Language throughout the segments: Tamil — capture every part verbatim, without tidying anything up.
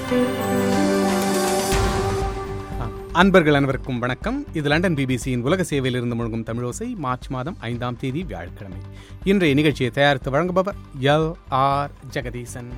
அன்பர்கள் அனைவருக்கும் வணக்கம். இது லண்டன் பிபிசியின் உலக சேவையில் இருந்து முழங்கும் தமிழோசை. மார்ச் மாதம் ஐந்தாம் தேதி வியாழக்கிழமை. இன்றைய நிகழ்ச்சியை தயாரித்து வழங்குபவர் எல் ஆர் ஜெகதீசன்.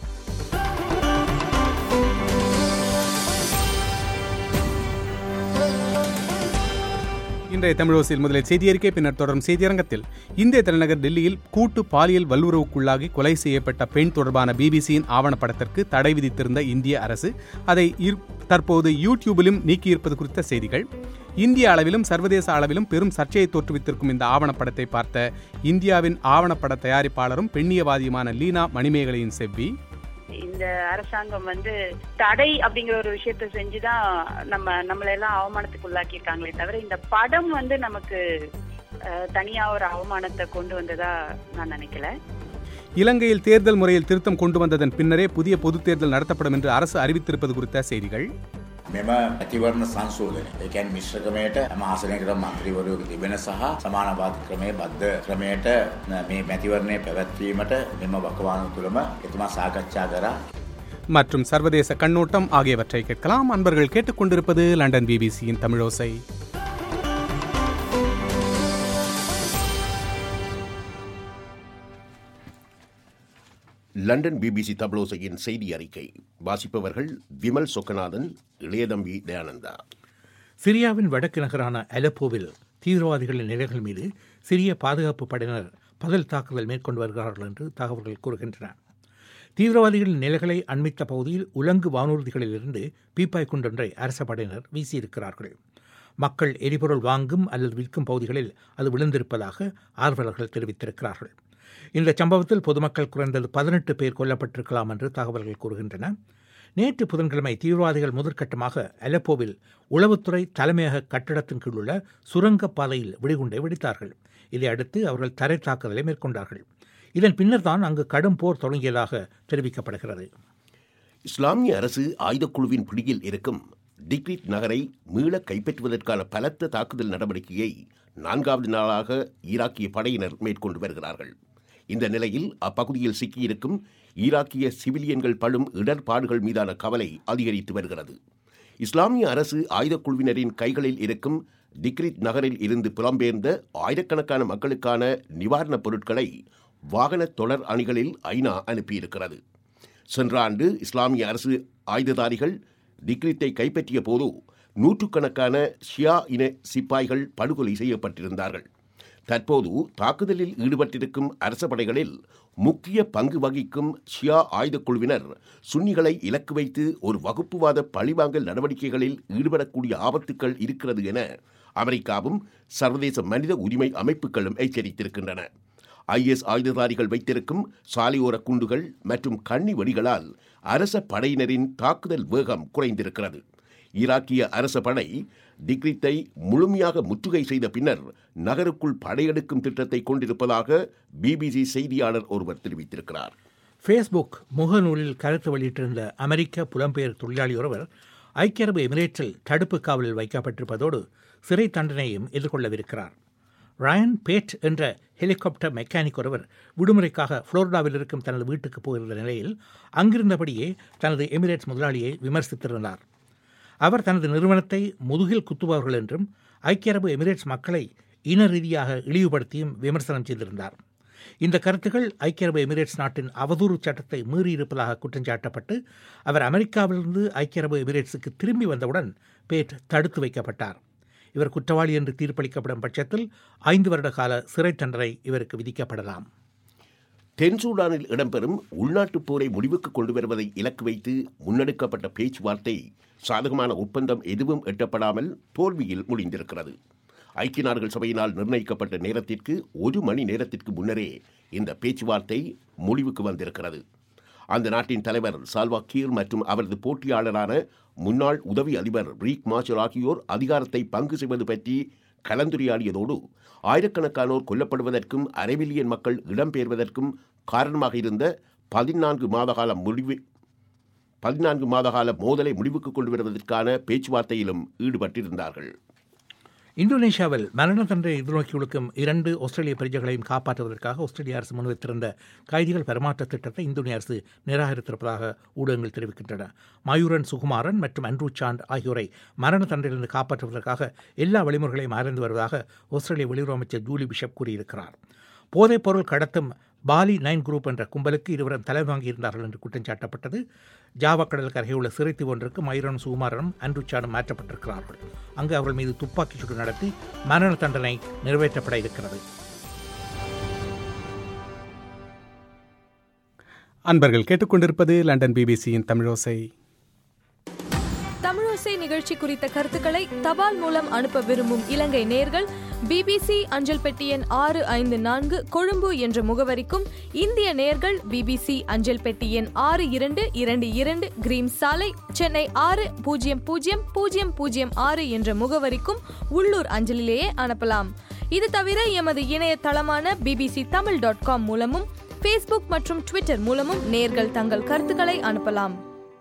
இன்றைய தமிழோசையில் முதலில் செய்தி அறிக்கை, பின்னர் தொடரும் செய்தியரங்கத்தில் இந்திய தலைநகர் டெல்லியில் கூட்டு பாலியல் வல்லுறவுக்குள்ளாகி கொலை செய்யப்பட்ட பெண் தொடர்பான பிபிசியின் ஆவணப்படத்திற்கு தடை விதித்திருந்த இந்திய அரசு அதை தற்போது யூடியூபிலும் நீக்கியிருப்பது குறித்த செய்திகள். இந்திய அளவிலும் சர்வதேச அளவிலும் பெரும் சர்ச்சையை தோற்றுவித்திருக்கும் இந்த ஆவணப்படத்தை பார்த்த இந்தியாவின் ஆவணப்பட தயாரிப்பாளரும் பெண்ணியவாதியுமான லீனா மணிமேகலையின் செவ்வி, இந்த அரசாங்கம் வந்து தடை அப்படிங்கிற ஒரு விஷயத்த செஞ்சுதான் நம்ம நம்மள எல்லாம் அவமானத்துக்கு உள்ளாக்கியிருக்காங்களே தவிர இந்த படம் வந்து நமக்கு தனியா ஒரு அவமானத்தை கொண்டு வந்ததா நான் நினைக்கல. இலங்கையில் தேர்தல் முறையில் திருத்தம் கொண்டு வந்ததன் பின்னரே புதிய பொதுத் தேர்தல் நடத்தப்படும் என்று அரசு அறிவித்திருப்பது குறித்த செய்திகள். මෙම මැතිවරණ සංශෝධනය ඒ කියන්නේ මිශ්‍ර ක්‍රමයට හැම ආසනයකටම මන්ත්‍රීවරයෙකු තිබෙන සහ සමානුපාතික ක්‍රමයේ බද්ධ ක්‍රමයට මේ මැතිවරණය පැවැත්වීමට මෙම වකවානු තුළම එතුමා සාකච්ඡා කරා. மற்றும் சர்வதேச கண்ணோட்டம் ஆகியவற்றை கேட்கலாம். அன்பர்கள் கேட்டுக்கொண்டிருப்பது லண்டன் பிபிசியின் தமிழோசை. லண்டன் பிபிசி தமிழோசையின் செய்தி அறிக்கை வாசிப்பவர்கள் விமல் சொக்கநாதன், இளையதம்பி தயானந்தா. சிரியாவின் வடக்கு நகரான அலப்போவில் தீவிரவாதிகளின் நிலைகள் மீது சிரிய பாதுகாப்பு படையினர் பதில் தாக்குதல் மேற்கொண்டு வருகிறார்கள் என்று தகவல்கள் கூறுகின்றன. தீவிரவாதிகளின் நிலைகளை அண்மித்த பகுதியில் உலங்கு வானூர்திகளிலிருந்து பீப்பாய் குண்டொன்றை அரச படையினர் வீசியிருக்கிறார்கள். மக்கள் எரிபொருள் வாங்கும் அல்லது விற்கும் பகுதிகளில் அது விழுந்திருப்பதாக ஆர்வலர்கள் தெரிவித்திருக்கிறார்கள். இந்த சம்பவத்தில் பொதுமக்கள் குறைந்தது பதினெட்டு பேர் கொல்லப்பட்டிருக்கலாம் என்று தகவல்கள் கூறுகின்றன. நேற்று புதன்கிழமை தீவிரவாதிகள் முதற்கட்டமாக அலப்போவில் உளவுத்துறை தலைமையக கட்டிடத்தின் கீழ் உள்ள சுரங்கப் பாதையில் வெடிகுண்டை வெடித்தார்கள். இதையடுத்து அவர்கள் தரை தாக்குதலை மேற்கொண்டார்கள். இதன் பின்னர் தான் அங்கு கடும் போர் தொடங்கியதாக தெரிவிக்கப்படுகிறது. இஸ்லாமிய அரசு ஆயுதக்குழுவின் பிடியில் இருக்கும் டிக்ரிட் நகரை மீள கைப்பற்றுவதற்கான பலத்த தாக்குதல் நடவடிக்கையை நான்காவது நாளாக ஈராக்கிய படையினர் மேற்கொண்டு வருகிறார்கள். இந்த நிலையில் அப்பகுதியில் சிக்கியிருக்கும் ஈராக்கிய சிவிலியன்கள் படும் இடர்பாடுகள் மீதான கவலை அதிகரித்து வருகிறது. இஸ்லாமிய அரசு ஆயுதக்குழுவினரின் கைகளில் இருக்கும் டிக்ரிட் நகரில் இருந்து புலம்பெயர்ந்த ஆயிரக்கணக்கான மக்களுக்கான நிவாரணப் பொருட்களை வாகன தொடர் அணிகளில் ஐநா அனுப்பியிருக்கிறது. சென்ற ஆண்டு இஸ்லாமிய அரசு ஆயுததாரிகள் டிக்ரிட்டை கைப்பற்றிய போது நூற்றுக்கணக்கான ஷியா இன சிப்பாய்கள் படுகொலை செய்யப்பட்டிருந்தார்கள். தற்போது தாக்குதலில் ஈடுபட்டிருக்கும் அரச படைகளில் முக்கிய பங்கு வகிக்கும் ஷியா ஆயுதக்குழுவினர் சுன்னிகளை இலக்கு வைத்து ஒரு வகுப்புவாத பழிவாங்கல் நடவடிக்கைகளில் ஈடுபடக்கூடிய ஆபத்துக்கள் இருக்கிறது என அமெரிக்காவும் சர்வதேச மனித உரிமை அமைப்புகளும் எச்சரித்திருக்கின்றன. ஐஎஸ் ஆயுததாரிகள் வைத்திருக்கும் சாலையோர குண்டுகள் மற்றும் கண்ணி வெடிகளால் அரச படையினரின் தாக்குதல் வேகம் குறைந்திருக்கிறது. ஈராக்கிய அரச படை டிக்ரிட்டை முழுமையாக முற்றுகை செய்த பின்னர் நகருக்குள் படையெடுக்கும் திட்டத்தை கொண்டிருப்பதாக பிபிசி செய்தியாளர் ஒருவர் தெரிவித்திருக்கிறார். ஃபேஸ்புக் முகநூலில் கருத்து வெளியிட்டிருந்த அமெரிக்க புலம்பெயர் தொழிலாளி ஒருவர் ஐக்கிய அரபு எமிரேட்ஸில் தடுப்பு காவலில் வைக்கப்பட்டிருப்பதோடு சிறை தண்டனையும் எதிர்கொள்ளவிருக்கிறார். ரயன் பேட் என்ற ஹெலிகாப்டர் மெக்கானிக் ஒருவர் விடுமுறைக்காக புளோரிடாவில் இருக்கும் தனது வீட்டுக்கு போயிருந்த நிலையில் அங்கிருந்தபடியே தனது எமிரேட்ஸ் முதலாளியை விமர்சித்திருந்தார். அவர் தனது நிறுவனத்தை முதுகில் குத்துபவர்கள் என்றும் ஐக்கிய அரபு எமிரேட்ஸ் மக்களை இன ரீதியாக இழிவுபடுத்தியும் விமர்சனம் செய்திருந்தார். இந்த கருத்துக்கள் ஐக்கிய அரபு எமிரேட்ஸ் நாட்டின் அவதூறு சட்டத்தை மீறியிருப்பதாக குற்றஞ்சாட்டப்பட்டு அவர் அமெரிக்காவிலிருந்து ஐக்கிய அரபு எமிரேட்ஸுக்கு திரும்பி வந்தவுடன் பேட் தடுத்து வைக்கப்பட்டார். இவர் குற்றவாளி என்று தீர்ப்பளிக்கப்படும் பட்சத்தில் ஐந்து வருட கால சிறை தண்டனை இவருக்கு விதிக்கப்படலாம். தென் சூடானில் இடம்பெறும் உள்நாட்டுப் போரை முடிவுக்கு கொண்டு வருவதை இலக்கு வைத்து முன்னெடுக்கப்பட்ட பேச்சுவார்த்தை சாதகமான ஒப்பந்தம் எதுவும் எட்டப்படாமல் தோல்வியில் முடிந்திருக்கிறது. ஐக்கிய நாடுகள் சபையினால் நிர்ணயிக்கப்பட்ட நேரத்திற்கு ஒரு மணி நேரத்திற்கு முன்னரே இந்த பேச்சுவார்த்தை முடிவுக்கு வந்திருக்கிறது. அந்த நாட்டின் தலைவர் சால்வா கீர் மற்றும் அவரது போட்டியாளரான முன்னாள் உதவி அதிபர் ரீக் மாச்சர் ஆகியோர் அதிகாரத்தை பங்கு செய்வது பற்றி கலந்துரையாடியதோடு ஆயிரக்கணக்கானோர் கொல்லப்படுவதற்கும் அரை மில்லியன் மக்கள் இடம்பெயர்வதற்கும் காரணமாக இருந்த பதினான்கு மாதகால முடிவு பதினான்கு மாதகால மோதலை முடிவுக்கு கொண்டு வருவதற்கான பேச்சுவார்த்தையிலும் ஈடுபட்டிருந்தார்கள். இந்தோனேஷியாவில் மரண தண்டனை எதிர்நோக்கி ஒழுக்கும் இரண்டு ஆஸ்திரேலிய பிரஜைகளையும் காப்பாற்றுவதற்காக ஆஸ்திரேலிய அரசு முன்வைத்திருந்த கைதிகள் பரிமாற்ற திட்டத்தை இந்தோனேய அரசு நிராகரித்திருப்பதாக ஊடகங்கள் தெரிவிக்கின்றன. மயூரன் சுகுமாரன் மற்றும் அண்ட்ரூ சாண்ட் ஆகியோரை மரண தண்டனையிலிருந்து காப்பாற்றுவதற்காக எல்லா வழிமுறைகளையும் ஆராய்ந்து வருவதாக ஆஸ்திரேலிய வெளியுறவு அமைச்சர் ஜூலி பிஷப் கூறியிருக்கிறார். போதைப் பொருள் கடத்தும் பாலி நைன் குரூப் என்ற கும்பலுக்கு இருவரும் தலை வாங்கியிருந்தார்கள் என்று குற்றம் சாட்டப்பட்டது. ஜாவா கடலுக்கு அருகே உள்ள சிறைத்தீவு ஒன்றுக்கு மயூரன் சுகுமாரனும் அண்ட்ரூ சாண்டும் மாற்றப்பட்டிருக்கிறார்கள். அங்கு அவர்கள் மீது துப்பாக்கி சூடு நடத்தி மரண தண்டனை நிறைவேற்றப்பட இருக்கிறது. அன்பர்கள் கேட்டுக்கொண்டிருப்பது லண்டன் பிபிசியின் தமிழோசை. தமிழோசை நிகழ்ச்சி குறித்த கருத்துக்களை தபால் மூலம் அனுப்ப விரும்பும் இலங்கை நேயர்கள் பிபிசி அஞ்சல் பெட்டி எண் ஆறு ஐந்து நான்கு கொழும்பு என்ற முகவரிக்கும், இந்திய நேயர்கள் பிபிசி அஞ்சல் பெட்டி எண் ஆறு இரண்டு இரண்டு இரண்டு கிரீம் சாலை, சென்னை ஆறு பூஜ்ஜியம் பூஜ்ஜியம் பூஜ்ஜியம் பூஜ்ஜியம் ஆறு என்ற முகவரிக்கும் உள்ளூர் அஞ்சலிலேயே அனுப்பலாம். இது தவிர எமது இணையதளமான பிபிசி தமிழ் டாட் காம் மூலமும் ஃபேஸ்புக் மற்றும் ட்விட்டர் மூலமும் நேயர்கள் தங்கள் கருத்துக்களை அனுப்பலாம்.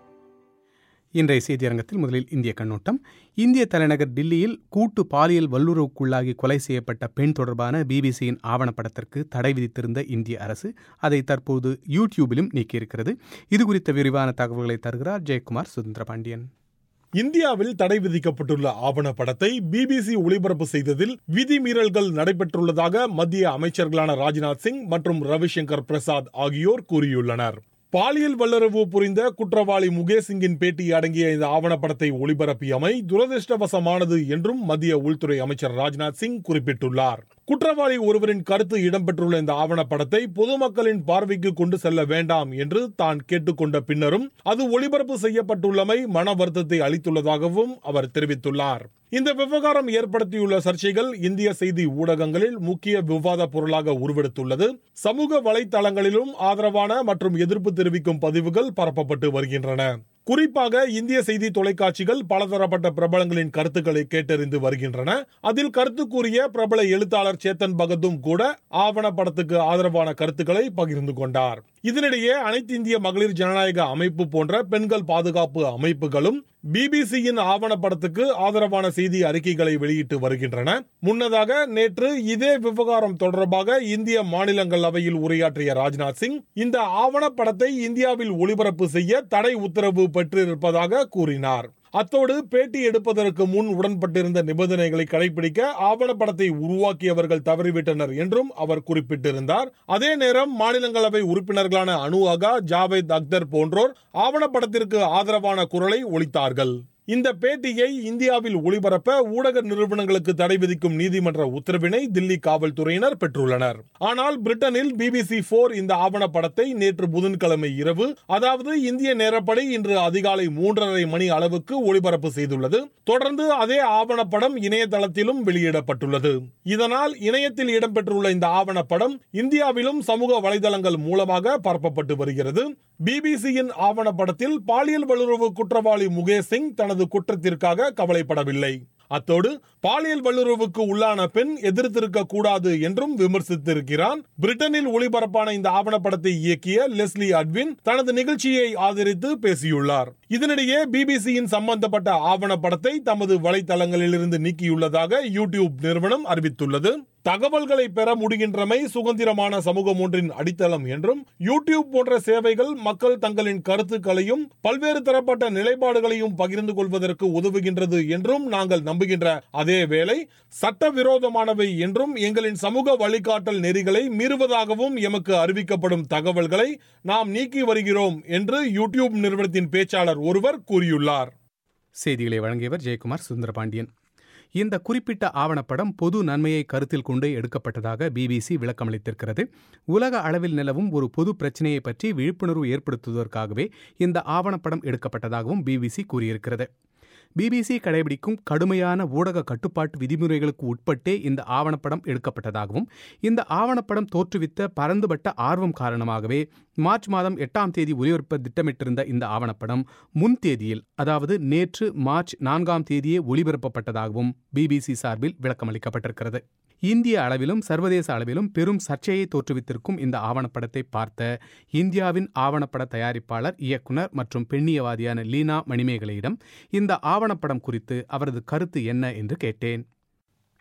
இன்றைய செய்தியரங்கத்தில் முதலில் இந்திய கண்ணோட்டம். இந்திய தலைநகர் டில்லியில் கூட்டு பாலியல் வல்லுறவுக்குள்ளாகி கொலை செய்யப்பட்ட பெண் தொடர்பான பிபிசியின் ஆவணப்படத்திற்கு தடை விதித்திருந்த இந்திய அரசு அதை தற்போது யூடியூபிலும் நீக்கியிருக்கிறது. இது குறித்த விரிவான தகவல்களை தருகிறார் ஜெயக்குமார் சுந்தரபாண்டியன். இந்தியாவில் தடை விதிக்கப்பட்டுள்ள ஆவணப்படத்தை பிபிசி ஒளிபரப்பு செய்ததில் விதிமீறல்கள் நடைபெற்றுள்ளதாக மத்திய அமைச்சர்களான ராஜ்நாத் சிங் மற்றும் ரவிசங்கர் பிரசாத் ஆகியோர் கூறியுள்ளனர். பாலியல் வல்லுறவு புரிந்த குற்றவாளி முகேஷ் சிங்கின் பேட்டி அடங்கிய இந்த ஆவணப்படத்தை ஒளிபரப்பியமை துரதிருஷ்டவசமானது என்றும் மத்திய உள்துறை அமைச்சர் ராஜ்நாத் சிங் குறிப்பிட்டுள்ளார். குற்றவாளி ஒருவரின் கருத்து இடம்பெற்றுள்ள இந்த ஆவணப்படத்தை பொதுமக்களின் பார்வைக்கு கொண்டு செல்ல வேண்டாம் என்று தான் கேட்டுக்கொண்ட பின்னரும் அது ஒளிபரப்பு செய்யப்பட்டுள்ளமை மன வருத்தத்தை அளித்துள்ளதாகவும் அவர் தெரிவித்துள்ளார். இந்த விவகாரம் ஏற்படுத்தியுள்ள சர்ச்சைகள் இந்திய செய்தி ஊடகங்களில் முக்கிய விவாத பொருளாக உருவெடுத்துள்ளது. சமூக வலைதளங்களிலும் ஆதரவான மற்றும் எதிர்ப்பு தெரிவிக்கும் பதிவுகள் பரப்பப்பட்டு வருகின்றன. குறிப்பாக இந்திய செய்தி தொலைக்காட்சிகள் பலதரப்பட்ட பிரபலங்களின் கருத்துக்களை கேட்டறிந்து வருகின்றன. அதில் கருத்து கூறிய பிரபல எழுத்தாளர் சேத்தன் பகத்தும் கூட ஆவணப்படத்துக்கு ஆதரவான கருத்துக்களை பகிர்ந்து கொண்டார். இதனிடையே அனைத்து இந்திய மகளிர் ஜனநாயக அமைப்பு போன்ற பெண்கள் பாதுகாப்பு அமைப்புகளும் பிபிசியின் ஆவணப்படத்துக்கு ஆதரவான செய்தி அறிக்கைகளை வெளியிட்டு வருகின்றன. முன்னதாக நேற்று இதே விவகாரம் தொடர்பாக இந்திய மாநிலங்களவையில் உரையாற்றிய ராஜ்நாத் சிங் இந்த ஆவணப்படத்தை இந்தியாவில் ஒளிபரப்பு செய்ய தடை உத்தரவு பெற்றிருப்பதாக கூறினார். அத்தோடு பேட்டி எடுப்பதற்கு முன் உடன்பட்டிருந்த நிபந்தனைகளை கடைபிடிக்க ஆவணப்படத்தை உருவாக்கியவர்கள் தவறிவிட்டனர் என்றும் அவர் குறிப்பிட்டிருந்தார். அதே நேரம் மாநிலங்களவை உறுப்பினர்களான அனு அகா, ஜாவேத் அக்தர் போன்றோர் ஆவணப்படத்திற்கு ஆதரவான குரலை ஒலித்தார்கள். இந்த பேட்டியை இந்தியாவில் ஒளிபரப்ப ஊடக நிறுவனங்களுக்கு தடை விதிக்கும் நீதிமன்ற உத்தரவினை தில்லி காவல்துறையினர் பெற்றுள்ளனர். ஆனால் பிரிட்டனில் பிபிசி போர் இந்த ஆவணப்படத்தை நேற்று புதன்கிழமை இரவு, அதாவது இந்திய நேரப்படி இன்று அதிகாலை மூன்றரை மணி அளவுக்கு ஒளிபரப்பு செய்துள்ளது. தொடர்ந்து அதே ஆவணப்படம் இணையதளத்திலும் வெளியிடப்பட்டுள்ளது. இதனால் இணையத்தில் இடம்பெற்றுள்ள இந்த ஆவணப்படம் இந்தியாவிலும் சமூக வலைதளங்கள் மூலமாக பரப்பப்பட்டு வருகிறது. பிபிசியின் ஆவணப்படத்தில் பாலியல் வல்லுறவு குற்றவாளி முகேஷ் சிங் தனது குற்றத்திற்காக கவலைப்படவில்லை. அத்தோடு பாலியல் வல்லுறவுக்கு உள்ளான பெண் எதிர்த்திருக்க கூடாது என்றும் விமர்சித்திருக்கிறான். பிரிட்டனில் ஒளிபரப்பான இந்த ஆவணப்படத்தை இயக்கிய லெஸ்லி அட்வின் தனது நிகழ்ச்சியை ஆதரித்து பேசியுள்ளார். இதனிடையே பிபிசியின் சம்பந்தப்பட்ட ஆவணப்படத்தை தமது வலைதளங்களிலிருந்து நீக்கியுள்ளதாக யூடியூப் நிறுவனம் அறிவித்துள்ளது. தகவல்களை பெற முடிகின்றமை சுதந்திரமான சமூகம் ஒன்றின் அடித்தளம் என்றும், யூடியூப் போன்ற சேவைகள் மக்கள் தங்களின் கருத்துக்களையும் பல்வேறு தரப்பட்ட நிலைப்பாடுகளையும் பகிர்ந்து கொள்வதற்கு உதவுகின்றது என்றும் நாங்கள் நம்புகின்ற அதே வேளை சட்டவிரோதமானவை என்றும் எங்களின் சமூக வழிகாட்டல் நெறிகளை மீறுவதாகவும் எமக்கு அறிவிக்கப்படும் தகவல்களை நாம் நீக்கி வருகிறோம் என்று யூடியூப் நிறுவனத்தின் பேச்சாளர் ஒருவர் கூறியுள்ளார். செய்திகளை வழங்கியவர் ஜெயக்குமார் சுந்தரபாண்டியன். இந்த குறிப்பிட்ட ஆவணப்படம் பொது நன்மையை கருத்தில் கொண்டு எடுக்கப்பட்டதாக பிபிசி விளக்கமளித்திருக்கிறது. உலக அளவில் நிலவும் ஒரு பொது பிரச்சனையை பற்றி விழிப்புணர்வு ஏற்படுத்துவதற்காகவே இந்த ஆவணப்படம் எடுக்கப்பட்டதாகவும் பிபிசி கூறியிருக்கிறது. பிபிசி கடைபிடிக்கும் கடுமையான ஊடக கட்டுப்பாட்டு விதிமுறைகளுக்கு உட்பட்டே இந்த ஆவணப்படம் எடுக்கப்பட்டதாகவும், இந்த ஆவணப்படம் தோற்றுவித்த பரந்துபட்ட ஆர்வம் காரணமாகவே மார்ச் மாதம் எட்டாம் தேதி ஒளிபரப்ப திட்டமிட்டிருந்த இந்த ஆவணப்படம் முன் தேதியில், அதாவது நேற்று மார்ச் நான்காம் தேதியே ஒளிபரப்பப்பட்டதாகவும் பிபிசி சார்பில் விளக்கமளிக்கப்பட்டிருக்கிறது. இந்திய அளவிலும் சர்வதேச அளவிலும் பெரும் சர்ச்சையை தோற்றுவித்திருக்கும் இந்த ஆவணப்படத்தை பார்த்த இந்தியாவின் ஆவணப்பட தயாரிப்பாளர், இயக்குனர் மற்றும் பெண்ணியவாதியான லீனா மணிமேகலையிடம் இந்த ஆவணப்படம் குறித்து அவரது கருத்து என்ன என்று கேட்டேன்.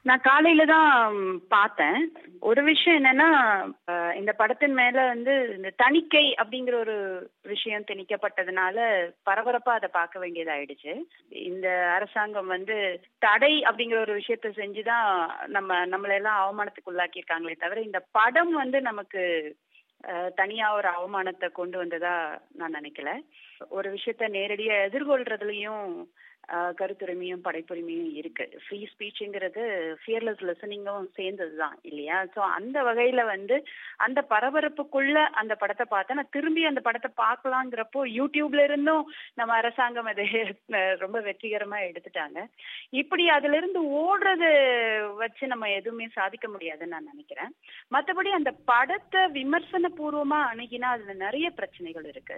நான் காலையில தான் பார்த்தேன். ஒரு விஷயம் என்னன்னா, இந்த படத்தின் மேல வந்து இந்த தணிக்கை அப்படிங்கிற ஒரு விஷயம் திணிக்கப்பட்டதுனால பரபரப்பா அதை பார்க்க வேண்டியதாயிடுச்சு. இந்த அரசாங்கம் வந்து தடை அப்படிங்கிற ஒரு விஷயத்த செஞ்சுதான் நம்ம நம்மள எல்லாம் அவமானத்துக்கு உள்ளாக்கியிருக்காங்களே தவிர இந்த படம் வந்து நமக்கு தனியா ஒரு அவமானத்தை கொண்டு வந்ததா நான் நினைக்கல. ஒரு விஷயத்த நேரடியா எதிர்கொள்றதுலயும் கருத்துரிமையும் படைப்புரிமையும் இருக்கு. ஃப்ரீ ஸ்பீச்சுங்கிறது ஃபியர்லெஸ் லிசனிங்கும் சேர்ந்ததுதான் இல்லையா? ஸோ அந்த வகையில வந்து அந்த பரபரப்புக்குள்ள அந்த படத்தை பார்த்தா நான் திரும்பி அந்த படத்தை பார்க்கலாங்கிறப்போ யூடியூப்ல இருந்தும் நம்ம அரசாங்கம் அதை ரொம்ப வெற்றிகரமா எடுத்துட்டாங்க. இப்படி அதுல இருந்து ஓடுறது வச்சு நம்ம எதுவுமே சாதிக்க முடியாதுன்னு நான் நினைக்கிறேன். மற்றபடி அந்த படத்தை விமர்சன பூர்வமா அணுகினா அதுல நிறைய பிரச்சனைகள் இருக்கு.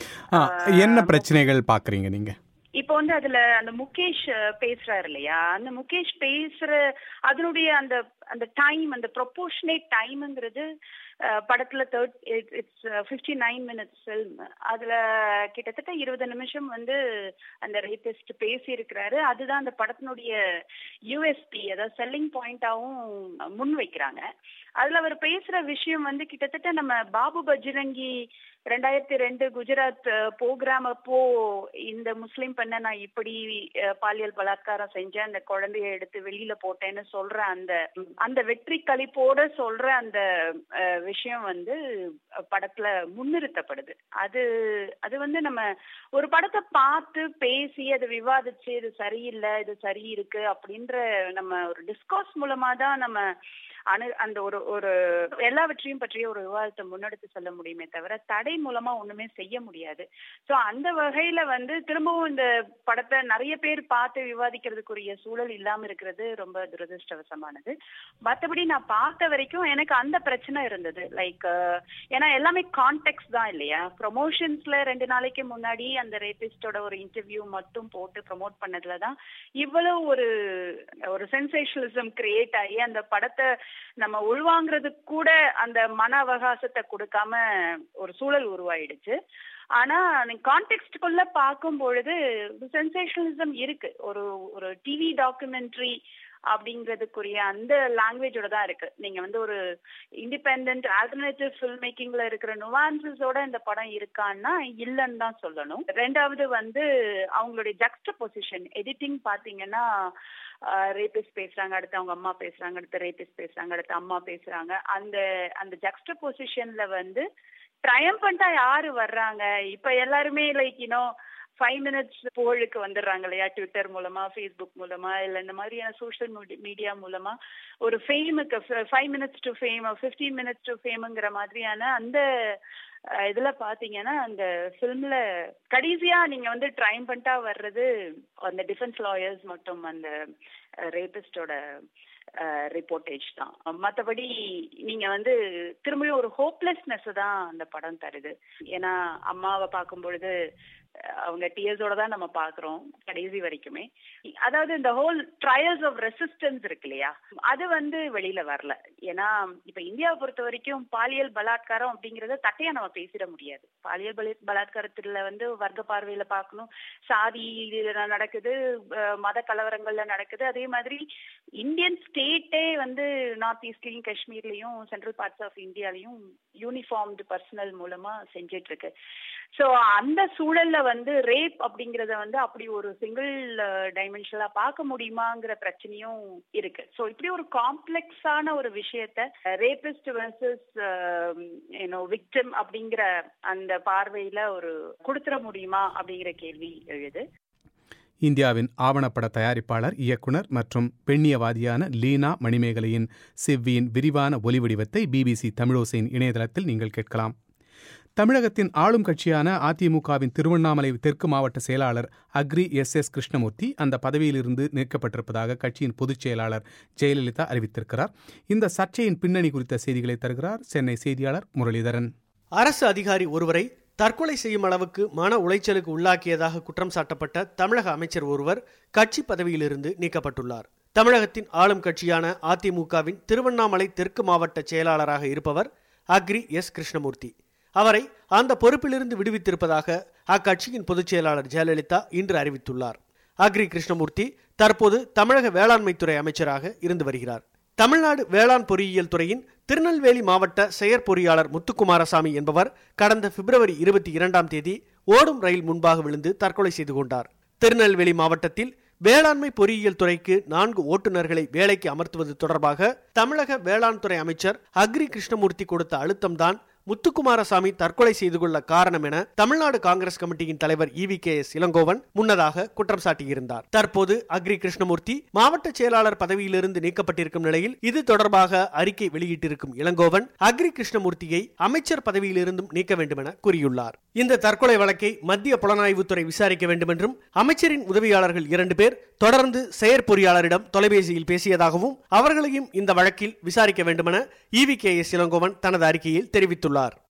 என்ன பிரச்சனைகள் பாக்குறீங்க நீங்க? இப்போ வந்து அதுல அந்த முகேஷ் பேசுறாரு இல்லையா, அந்த முகேஷ் பேசுற அதனுடைய அந்த அந்த டைம், அந்த ப்ரொபோர்ஷனேட் டைம்ங்கிறது படத்துல third it's fifty nine minutes film. அதுல கிட்டத்தட்ட இருபது நிமிஷம் வந்து அந்த ரேபிஸ்ட் பேசி இருக்கிறாரு. அதுதான் அந்த படத்தினுடைய யூஎஸ்பி, அதாவது செல்லிங் பாயிண்டாவும் முன் வைக்கிறாங்க. அதுல அவர் பேசுற விஷயம் வந்து கிட்டத்தட்ட நம்ம பாபு பஜ்ரங்கி ரெண்டாயிரத்தி ரெண்டு குஜராத் ப்ரோக்ராம் அப்போ இந்த முஸ்லிம் பெண்ணை நான் இப்படி பாலியல் பலாத்காரம் செஞ்சேன், அந்த குழந்தைய எடுத்து வெளியில போட்டேன்னு சொல்ற அந்த அந்த வெற்றி களிப்போட சொல்ற அந்த விஷயம் வந்து படத்துல முன்னிறுத்தப்படுது. அது அது வந்து நம்ம ஒரு படத்தை பார்த்து பேசி அதை விவாதிச்சு இது சரியில்லை இது சரி இருக்கு அப்படின்ற நம்ம ஒரு டிஸ்கோர்ஸ் மூலமா தான் நம்ம அணு அந்த ஒரு ஒரு எல்லாவற்றையும் பற்றிய ஒரு விவாதத்தை முன்னெடுத்து செல்ல முடியுமே தவிர தடை மூலமா ஒண்ணுமே செய்ய முடியாது. சோ அந்த வகையில வந்து திரும்பவும் இந்த படத்தை நிறைய பேர் பார்த்து விவாதிக்கிறதுக்குரிய சூழல் இல்லாம இருக்கிறது ரொம்ப துரதிருஷ்டவசமானது. மற்றபடி நான் பார்த்த வரைக்கும் எனக்கு அந்த பிரச்சனை இருந்தது. லைக் ஏன்னா எல்லாமே கான்டெக்ட் தான் இல்லையா. ப்ரொமோஷன்ஸ்ல ரெண்டு நாளைக்கு முன்னாடி அந்த ரேபிஸ்டோட ஒரு இன்டர்வியூ மட்டும் போட்டு ப்ரமோட் பண்ணதுலதான் இவ்வளவு ஒரு ஒரு சென்சேஷனலிசம் கிரியேட் ஆகி அந்த படத்தை நம்ம உள்வாங்கிறதுக்கு கூட அந்த மன அவகாசத்தை கொடுக்காம ஒரு சூழல் உருவாயிடுச்சு. ஆனா கான்டெக்ஸ்டுக்குள்ள பார்க்கும் பொழுது சென்சேஷனலிசம் இருக்கு. ஒரு ஒரு டிவி டாக்குமெண்ட்ரி அப்படிங்கிறதுக்குரிய அந்த லாங்குவேஜோட தான் இருக்கு. நீங்க வந்து ஒரு இண்டிபெண்டன்ட் ஆல்டர்னேட்டிவ் ஃபில்ம் மேக்கிங்ல இருக்கிற நுவான்சஸோட இந்த படம் இருக்கான்னா இல்லைன்னு தான் சொல்லணும். ரெண்டாவது வந்து அவங்களுடைய ஜக்ஸ்டபொசிஷன் எடிட்டிங் பாத்தீங்கன்னா ரேபிஸ்ட் பேசுறாங்க, அடுத்து அவங்க அம்மா பேசுறாங்க, அடுத்து ரேபிஸ்ட் பேசுறாங்க, அடுத்து அம்மா பேசுறாங்க. அந்த அந்த ஜக்ஸ்டபொசிஷன்ல வந்து ட்ரையம்பண்டா யாரு வர்றாங்க? இப்ப எல்லாருமே லைக் யூனோ ஃபைவ் மினிட்ஸ் புகழுக்கு வந்துடுறாங்க இல்லையா, ட்விட்டர் மூலமா ஃபேஸ்புக் மூலமா இல்ல இந்த மாதிரியான சோஷியல் மீடியா மூலமா ஒரு ஃபேமுக்கு five minutes to fame fifteen minutes to ஃபேமுங்கிற மாதிரியான அந்த இதுல பாத்தீங்கன்னா அந்த ஃபிலிம்ல கடைசியா நீங்க வந்து ட்ரைம்பண்டா வர்றது அந்த டிஃபென்ஸ் லாயர்ஸ் மற்றும் அந்த ரேபிஸ்டோட ரிப்போர்ட்டேஜ் தான். மற்றபடி நீங்க வந்து திரும்பியும் ஒரு ஹோப்லெஸ்னஸ் தான் அந்த படம் தருது. ஏன்னா அம்மாவை பார்க்கும் பொழுது அவங்க டியர்ஸோட தான் நம்ம பாக்குறோம் கடைசி வரைக்குமே. அதாவது இந்த ஹோல் ட்ரையல்ஸ் ஆஃப் ரெசிஸ்டன்ஸ் இருக்கு இல்லையா, அது வந்து வெளியில வரல. ஏன்னா இப்ப இந்தியாவை பொறுத்த வரைக்கும் பாலியல் பலாத்காரம் அப்படிங்கறத தட்டையா நம்ம பேசிட முடியாது. பாலியல் பலாத்காரத்துல வந்து வர்க்க பார்வையில பார்க்கணும், சாதி நடக்குது, மத கலவரங்கள்ல நடக்குது. அதே மாதிரி இந்தியன் ஸ்டேட்டே வந்து நார்த் ஈஸ்ட்லயும் காஷ்மீர்லயும் சென்ட்ரல் பார்ட்ஸ் ஆஃப் இந்தியாலையும் யூனிஃபார்ம்டு பர்சனல் மூலமா செஞ்சிட்டு இருக்கு. சோ அந்த சூழல்ல வந்து ரேப் அப்படிங்கறத வந்து அப்படி ஒரு சிங்கிள் டைமென்ஷனலா பார்க்க முடியுமாங்கிற பிரச்சனையும் இருக்கு. சோ இப்படி ஒரு காம்ப்ளெக்ஸான ஒரு விஷயத்த ரேபிஸ்ட் வெர்சஸ் யூனோ விக்டிம் அப்படிங்கிற அந்த பார்வையில ஒரு கொடுத்துட முடியுமா அப்படிங்கிற கேள்வி எழுது. இந்தியாவின் ஆவணப்பட தயாரிப்பாளர், இயக்குனர் மற்றும் பெண்ணியவாதியான லீனா மணிமேகலையின் செவ்வியின் விரிவான ஒலிவடிவத்தை பிபிசி தமிழோசையின் இணையதளத்தில் நீங்கள் கேட்கலாம். தமிழகத்தின் ஆளும் கட்சியான அதிமுகவின் திருவண்ணாமலை தெற்கு மாவட்ட செயலாளர் அக்ரி எஸ் எஸ் கிருஷ்ணமூர்த்தி அந்த பதவியிலிருந்து நீக்கப்பட்டிருப்பதாக கட்சியின் பொதுச் செயலாளர் ஜெயலலிதா அறிவித்திருக்கிறார். இந்த சர்ச்சையின் பின்னணி குறித்த செய்திகளை தருகிறார் சென்னை செய்தியாளர் முரளிதரன். அரசு அதிகாரி ஒருவரை தற்கொலை செய்யும் அளவுக்கு மன உளைச்சலுக்கு உள்ளாக்கியதாக குற்றம் சாட்டப்பட்ட தமிழக அமைச்சர் ஒருவர் கட்சி பதவியிலிருந்து நீக்கப்பட்டுள்ளார். தமிழகத்தின் ஆளும் கட்சியான அதிமுகவின் திருவண்ணாமலை தெற்கு மாவட்ட செயலாளராக இருப்பவர் அக்ரி எஸ் கிருஷ்ணமூர்த்தி. அவரை அந்த பொறுப்பிலிருந்து விடுவித்திருப்பதாக அக்கட்சியின் பொதுச் செயலாளர் ஜெயலலிதா இன்று அறிவித்துள்ளார். அக்ரி கிருஷ்ணமூர்த்தி தற்போது தமிழக வேளாண்மைத்துறை அமைச்சராக இருந்து வருகிறார். தமிழ்நாடு வேளாண் பொறியியல் துறையின் திருநெல்வேலி மாவட்ட செயற்பொறியாளர் முத்துக்குமாரசாமி என்பவர் கடந்த பிப்ரவரி இருபத்தி இரண்டாம் தேதி ஓடும் ரயில் முன்பாக விழுந்து தற்கொலை செய்து கொண்டார். திருநெல்வேலி மாவட்டத்தில் வேளாண்மை பொறியியல் துறைக்கு நான்கு ஓட்டுநர்களை வேலைக்கு அமர்த்துவது தொடர்பாக தமிழக வேளாண் துறை அமைச்சர் அக்ரி கிருஷ்ணமூர்த்தி கொடுத்த அழுத்தம்தான் முத்துக்குமாரசாமி தற்கொலை செய்து கொள்ள காரணம் என தமிழ்நாடு காங்கிரஸ் கமிட்டியின் தலைவர் இவி கே எஸ் இளங்கோவன் முன்னதாக குற்றம் சாட்டியிருந்தார். தற்போது அக்ரி கிருஷ்ணமூர்த்தி மாவட்ட செயலாளர் பதவியிலிருந்து நீக்கப்பட்டிருக்கும் நிலையில் இது தொடர்பாக அறிக்கை வெளியிட்டிருக்கும் இளங்கோவன் அக்ரி கிருஷ்ணமூர்த்தியை அமைச்சர் பதவியிலிருந்தும் நீக்க வேண்டும் என கூறியுள்ளார். இந்த தற்கொலை வழக்கை மத்திய புலனாய்வுத்துறை விசாரிக்க வேண்டும் என்றும் அமைச்சரின் உதவியாளர்கள் இரண்டு பேர் தொடர்ந்து செயற்பொறியாளரிடம் தொலைபேசியில் பேசியதாகவும் அவர்களையும் இந்த வழக்கில் விசாரிக்க வேண்டும் என இவி கே எஸ் இளங்கோவன் தனது அறிக்கையில் தெரிவித்துள்ளார்.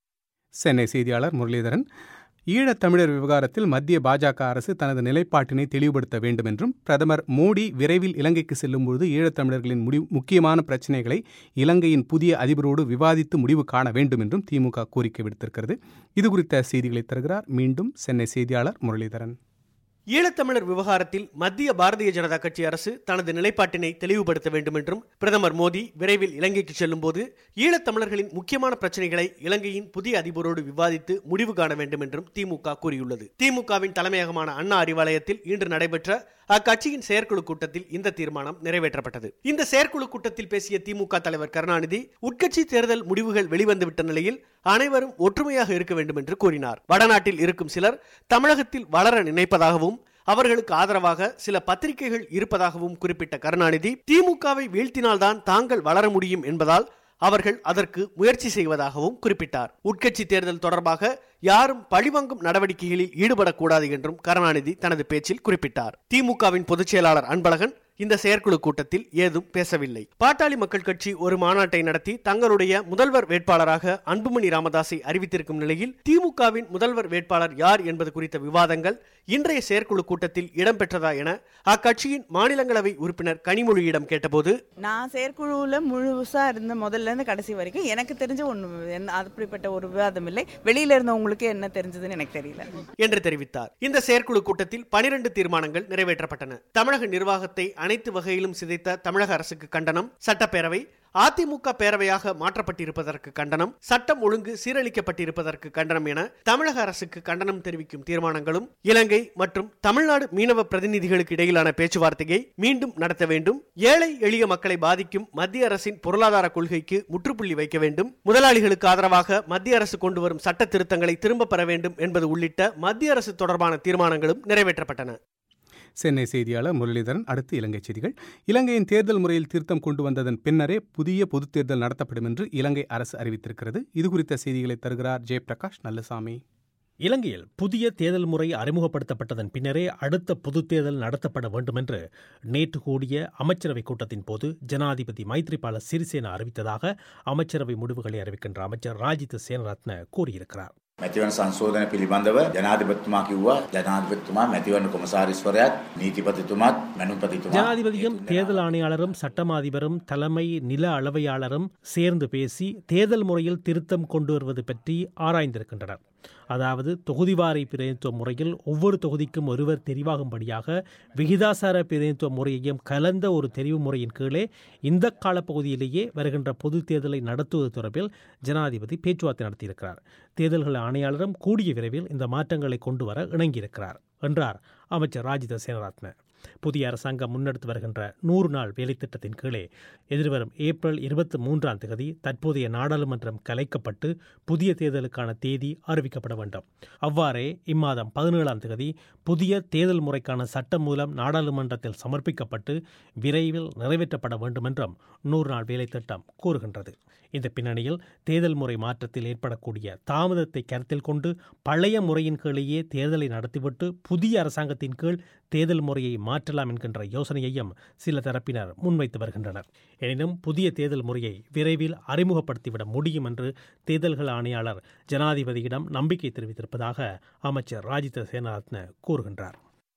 சென்னை செய்தியாளர் முரளிதரன், ஈழத்தமிழர் விவகாரத்தில் மத்திய பாஜக அரசு தனது நிலைப்பாட்டினை தெளிவுபடுத்த வேண்டும் என்றும் பிரதமர் மோடி விரைவில் இலங்கைக்கு செல்லும்போது ஈழத்தமிழர்களின் முடிவு முக்கியமான பிரச்சினைகளை இலங்கையின் புதிய அதிபரோடு விவாதித்து முடிவு காண வேண்டும் என்றும் திமுக கோரிக்கை விடுத்திருக்கிறது. இதுகுறித்த செய்திகளை தருகிறார் மீண்டும் சென்னை செய்தியாளர் முரளிதரன். ஈழத்தமிழர் விவகாரத்தில் மத்திய பாரதிய ஜனதா கட்சி அரசு தனது நிலைப்பாட்டினை தெளிவுபடுத்த வேண்டும் என்றும் பிரதமர் மோடி விரைவில் இலங்கைக்கு செல்லும் போது ஈழத்தமிழர்களின் முக்கியமான பிரச்சனைகளை இலங்கையின் புதிய அதிபரோடு விவாதித்து முடிவு காண வேண்டும் என்றும் திமுக கூறியுள்ளது. திமுகவின் தலைமையகமான அண்ணா அறிவாலயத்தில் இன்று நடைபெற்ற அக்கட்சியின் செயற்குழு கூட்டத்தில் இந்த தீர்மானம் நிறைவேற்றப்பட்டது. இந்த செயற்குழு கூட்டத்தில் பேசிய திமுக தலைவர் கருணாநிதி உட்கட்சி தேர்தல் முடிவுகள் வெளிவந்துவிட்ட நிலையில் அனைவரும் ஒற்றுமையாக இருக்க வேண்டும் என்று கூறினார். வடநாட்டில் இருக்கும் சிலர் தமிழகத்தில் வளர நினைப்பதாகவும் அவர்களுக்கு ஆதரவாக சில பத்திரிகைகள் இருப்பதாகவும் குறிப்பிட்ட கருணாநிதி திமுகவை வீழ்த்தினால்தான் தாங்கள் வளர முடியும் என்பதால் அவர்கள் அதற்கு முயற்சி செய்வதாகவும் குறிப்பிட்டார். உட்கட்சி தேர்தல் தொடர்பாக யாரும் பழிவாங்கும் நடவடிக்கைகளில் ஈடுபடக்கூடாது என்றும் கருணாநிதி தனது பேச்சில் குறிப்பிட்டார். திமுகவின் பொதுச் செயலாளர் அன்பழகன் இந்த செயற்குழு கூட்டத்தில் ஏதும் பேசவில்லை. பாட்டாளி மக்கள் கட்சி ஒரு மாநாட்டை நடத்தி தங்களுடைய முதல்வர் வேட்பாளராக அன்புமணி ராமதாஸை அறிவித்திருக்கும் நிலையில் திமுகவின் முதல்வர் வேட்பாளர் யார் என்பது குறித்த விவாதங்கள் இன்றைய செயற்குழு கூட்டத்தில் இடம்பெற்றதா என அக்கட்சியின் மாநிலங்களவை உறுப்பினர் கனிமொழியிடம் கேட்டபோது, நான் செயற்குழுல முழுசா இருந்த முதல்ல இருந்து கடைசி வரைக்கும் எனக்கு தெரிஞ்ச ஒண்ணு அப்படிப்பட்ட ஒரு விவாதம் இல்லை. வெளியில இருந்தவங்களுக்கு என்ன தெரிஞ்சதுன்னு எனக்கு தெரியல என்று தெரிவித்தார். இந்த செயற்குழு கூட்டத்தில் பனிரெண்டு தீர்மானங்கள் நிறைவேற்றப்பட்டன. தமிழக நிர்வாகத்தை அனைத்து வகையிலும் சிதைத்த தமிழக அரசுக்கு கண்டனம், சட்டப்பேரவை அதிமுக பேரவையாக மாற்றப்பட்டிருப்பதற்கு கண்டனம், சட்டம் ஒழுங்கு சீரழிக்கப்பட்டிருப்பதற்கு கண்டனம் என தமிழக அரசுக்கு கண்டனம் தெரிவிக்கும் தீர்மானங்களும், இலங்கை மற்றும் தமிழ்நாடு மீனவ பிரதிநிதிகளுக்கு இடையிலான பேச்சுவார்த்தையை மீண்டும் நடத்த வேண்டும், ஏழை எளிய மக்களை பாதிக்கும் மத்திய அரசின் பொருளாதார கொள்கைக்கு முற்றுப்புள்ளி வைக்க வேண்டும், முதலாளிகளுக்கு ஆதரவாக மத்திய அரசு கொண்டு வரும் சட்ட திருத்தங்களை திரும்ப பெற வேண்டும் என்பது உள்ளிட்ட மத்திய அரசு தொடர்பான தீர்மானங்களும் நிறைவேற்றப்பட்டன. சென்னை செய்தியாளர் முரளிதரன். அடுத்து இலங்கை செய்திகள். இலங்கையின் தேர்தல் முறையில் திருத்தம் கொண்டு வந்ததன் பின்னரே புதிய பொதுத் தேர்தல் நடத்தப்படும் என்று இலங்கை அரசு அறிவித்திருக்கிறது. இதுகுறித்த செய்திகளை தருகிறார் ஜெயபிரகாஷ் நல்லசாமி. இலங்கையில் புதிய தேர்தல் முறை அறிமுகப்படுத்தப்பட்டதன் பின்னரே அடுத்த பொதுத் தேர்தல் நடத்தப்பட வேண்டும் என்று நேற்று கூடிய அமைச்சரவை கூட்டத்தின் போது ஜனாதிபதி மைத்ரிபால சிறிசேன அறிவித்ததாக அமைச்சரவை முடிவுகளை அறிவிக்கின்ற அமைச்சர் ராஜித சேனரத்ன கூறியிருக்கிறார். මැතිවරණ සංශෝධන පිළිබඳව ජනාධිපතිතුමා කිව්වා ජනාධිපතිතුමා මැතිවරණ කොමසාරිස්වරයාත් නීතිපතිතුමාත් මැනුම්පතිතුමා ஜனாதிபதியும் தேர்தல் ஆணையாளரும் சட்டமா அதிபரும் தலைமை நில அளவையாளரும் சேர்ந்து பேசி தேர்தல் முறையில் திருத்தம் கொண்டு வருவது பற்றி ஆராய்ந்திருக்கின்றனர். அதாவது தொகுதிவாரி பிரதிநிதித்துவ முறையில் ஒவ்வொரு தொகுதிக்கும் ஒருவர் தெரிவாகும்படியாக விகிதாசார பிரதிநிதித்துவ முறையையும் கலந்த ஒரு தெரிவு முறையின் கீழே இந்த காலப்பகுதியிலேயே வருகின்ற பொது தேர்தலை நடத்துவது தொடர்பில் ஜனாதிபதி பேச்சுவார்த்தை நடத்தியிருக்கிறார். தேர்தல்கள் ஆணையாளரும் கூடிய விரைவில் இந்த மாற்றங்களை கொண்டு வர இணங்கியிருக்கிறார் என்றார் அமைச்சர் ராஜித சேனரத்ன. புதிய அரசாங்கம் முன்னெடுத்து வருகின்ற நூறு நாள் வேலை திட்டத்தின் கீழே எதிர்வரும் ஏப்ரல் இருபத்தி மூன்றாம் தேதி தற்போதைய நாடாளுமன்றம் கலைக்கப்பட்டு புதிய தேர்தலுக்கான தேதி அறிவிக்கப்பட வேண்டும். அவ்வாறே இம்மாதம் பதினேழாம் தேதி புதிய தேர்தல் முறைக்கான சட்டம் மூலம் நாடாளுமன்றத்தில் சமர்ப்பிக்கப்பட்டு விரைவில் நிறைவேற்றப்பட வேண்டும் என்றும் நூறு நாள் வேலை திட்டம் கூறுகின்றது. இந்த பின்னணியில் தேர்தல் முறை மாற்றத்தில் ஏற்படக்கூடிய தாமதத்தை கருத்தில் கொண்டு பழைய முறையின் கீழேயே தேர்தலை நடத்திவிட்டு புதிய அரசாங்கத்தின் கீழ் தேர்தல் முறையை மாற்றலாம் என்கின்ற யோசனையையும் சில தரப்பினர் முன்வைத்து வருகின்றனர். எனினும் புதிய தேர்தல் முறையை விரைவில் அறிமுகப்படுத்திவிட முடியும் என்று தேர்தல்கள் ஆணையாளர் ஜனாதிபதியிடம் நம்பிக்கை தெரிவித்திருப்பதாக அமைச்சர் ராஜித சேனரத்ன கூறுகின்றார்.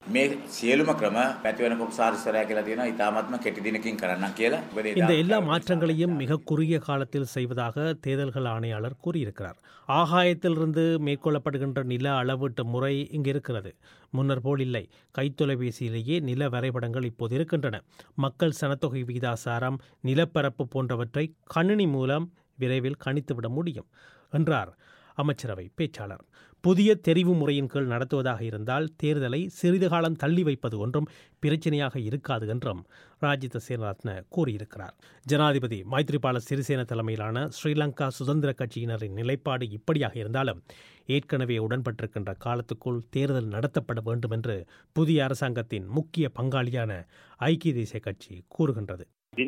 මේ සියලුම ක්‍රම පැතිවන කොක්සාරිස්සරය කියලා තියෙනවා ඉතාමත්ම කෙටි දිනකින් කරන්න කියලා. இந்த எல்லா மாற்றங்களையும் மிக குறுகிய காலத்தில் செய்வதாக தேர்தல்கள் ஆணையாளர் கூறியிருக்கிறார். ஆகாயத்திலிருந்து மேற்கொள்ளப்படுகின்ற நில அளவீட்டு முறை இங்கு இருக்கிறது. முன்னர் போல் இல்லை. கைத்தொலைபேசியிலேயே நில வரைபடங்கள் இப்போது இருக்கின்றன. மக்கள் சனத்தொகை விகிதாசாரம், நிலப்பரப்பு போன்றவற்றை கணினி மூலம் விரைவில் கணித்துவிட முடியும் என்றார் அமைச்சரவை பேச்சாளர். புதிய தெரிவு முறையின் கீழ் நடத்துவதாக இருந்தால் தேர்தலை சிறிது காலம் தள்ளி வைப்பது ஒன்றும் பிரச்சனையாக இருக்காது என்றும் ராஜித சேனரத்ன கூறியிருக்கிறார். ஜனாதிபதி மைத்ரிபால சிறிசேன தலைமையிலான ஸ்ரீலங்கா சுதந்திர கட்சியினரின் நிலைப்பாடு இப்படியாக இருந்தாலும் ஏற்கனவே உடன்பட்டிருக்கின்ற காலத்துக்குள் தேர்தல் நடத்தப்பட வேண்டும் என்று புதிய அரசாங்கத்தின் முக்கிய பங்காளியான ஐக்கிய தேசிய கட்சி கூறுகின்றது.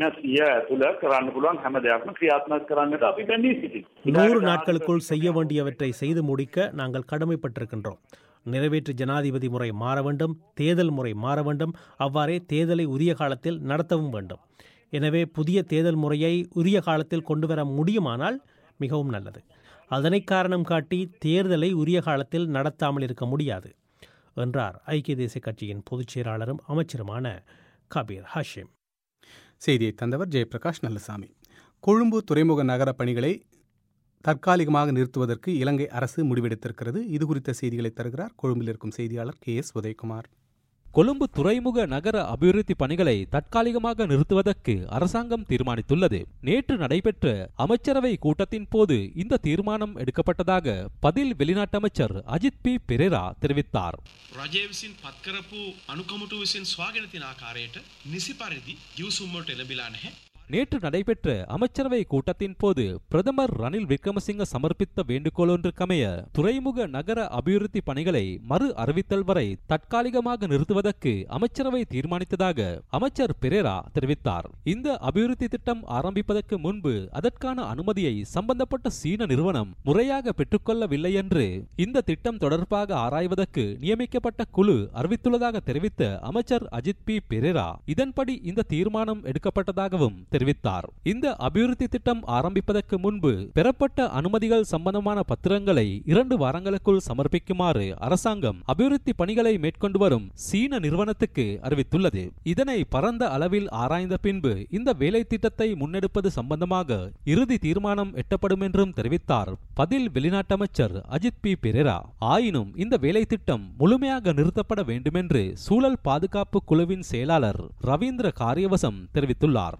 நூறு நாட்களுக்குள் செய்ய வேண்டியவற்றை செய்து முடிக்க நாங்கள் கடமைப்பட்டிருக்கின்றோம். நிறைவேற்று ஜனாதிபதி முறை மாற வேண்டும், தேர்தல் முறை மாற வேண்டும், அவ்வாறே தேர்தலை உரிய காலத்தில் நடத்தவும் வேண்டும். எனவே புதிய தேர்தல் முறையை உரிய காலத்தில் கொண்டு வர முடியுமானால் மிகவும் நல்லது. அதனை காரணம் காட்டி தேர்தலை உரிய காலத்தில் நடத்தாமல் இருக்க முடியாது என்றார் ஐக்கிய தேசிய கட்சியின் பொதுச் செயலாளரும் அமைச்சருமான கபீர் ஹஷிம். செய்தியை தந்தவர் ஜெயபிரகாஷ் நல்லசாமி. கொழும்பு துறைமுக நகர பணிகளை தற்காலிகமாக நிறுத்துவதற்கு இலங்கை அரசு முடிவெடுத்திருக்கிறது. இது குறித்த செய்திகளை தருகிறார் கொழும்பில் இருக்கும் செய்தியாளர் கே எஸ் உதயகுமார். கொழும்பு துறைமுக நகர அபிவிருத்தி பணிகளை தற்காலிகமாக நிறுத்துவதற்கு அரசாங்கம் தீர்மானித்துள்ளது. நேற்று நடைபெற்ற அமைச்சரவை கூட்டத்தின் போது இந்த தீர்மானம் எடுக்கப்பட்டதாக பதில் வெளிநாட்டு அமைச்சர் அஜித் பி பெரேரா தெரிவித்தார். රජය විසින් පත් කරපු අනුකමුටු විසින් සොයාගෙන තියෙන ආකාරයට නිසි පරිදි ගිවිසුම් වලට ලැබිලා නැහැ. நேற்று நடைபெற்ற அமைச்சரவை கூட்டத்தின் போது பிரதமர் ரணில் விக்ரமசிங்க சமர்ப்பித்த வேண்டுகோள் ஒன்றுக்கமைய துறைமுக நகர அபிவிருத்தி பணிகளை மறு அறிவித்தல் வரை தற்காலிகமாக நிறுத்துவதற்கு அமைச்சரவை தீர்மானித்ததாக அமைச்சர் பெரேரா தெரிவித்தார். இந்த அபிவிருத்தி திட்டம் ஆரம்பிப்பதற்கு முன்பு அதற்கான அனுமதியை சம்பந்தப்பட்ட சீன நிறுவனம் முறையாக பெற்றுக்கொள்ளவில்லை என்று இந்த திட்டம் தொடர்பாக ஆராய்வதற்கு நியமிக்கப்பட்ட குழு அறிவித்துள்ளதாக தெரிவித்த அமைச்சர் அஜித் பி பெரேரா இதன்படி இந்த தீர்மானம் எடுக்கப்பட்டதாகவும் தெரிவித்தார். இந்த அபிவிருத்தி திட்டம் ஆரம்பிப்பதற்கு முன்பு பெறப்பட்ட அனுமதிகள் சம்பந்தமான பத்திரங்களை இரண்டு வாரங்களுக்குள் சமர்ப்பிக்குமாறு அரசாங்கம் அபிவிருத்தி பணிகளை மேற்கொண்டு வரும் சீன நிறுவனத்துக்கு அறிவித்துள்ளது. இதனை பரந்த அளவில் ஆராய்ந்த பின்பு இந்த வேலை திட்டத்தை முன்னெடுப்பது சம்பந்தமாக இறுதி தீர்மானம் எட்டப்படும் என்றும் தெரிவித்தார் பதில் வெளிநாட்டு அமைச்சர் அஜித் பி பெரேரா. ஆயினும் இந்த வேலை திட்டம் முழுமையாக நிறுத்தப்பட வேண்டும் என்று சூழல் பாதுகாப்பு குழுவின் செயலாளர் ரவீந்திர காரியவசம் தெரிவித்துள்ளார்.